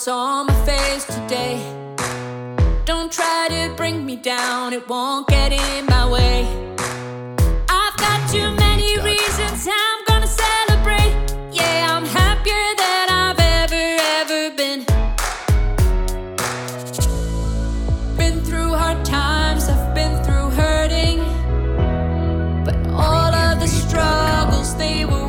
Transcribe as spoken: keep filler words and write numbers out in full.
saw my face today. Don't try to bring me down, it won't get in my way. I've got too many reasons I'm gonna celebrate. Yeah, I'm happier than I've ever, ever been. Been through hard times, I've been through hurting, but all of the struggles, they were